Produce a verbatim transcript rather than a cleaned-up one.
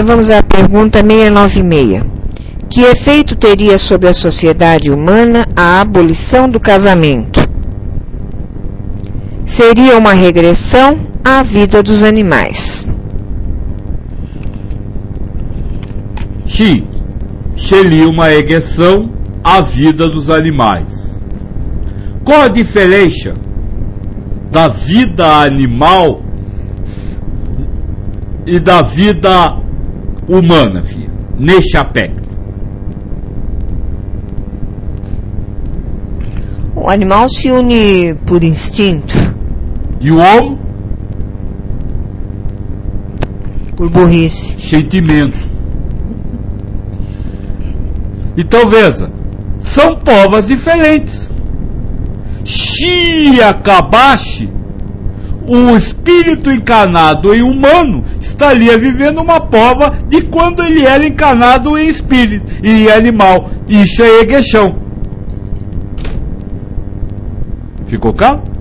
vamos à pergunta seiscentos e noventa e seis. Que efeito teria sobre a sociedade humana a abolição do casamento? Seria uma regressão à vida dos animais. Sim, seria uma regressão à vida dos animais. Qual a diferença da vida animal e da vida humana, filha, neste aspecto? O animal se une por instinto. E o homem? Por burrice. Sentimento. Então veja, são povas diferentes. Se acabasse, o espírito encarnado em humano estaria vivendo uma prova de quando ele era encarnado em espírito e animal. Isso é regressão. Ficou claro?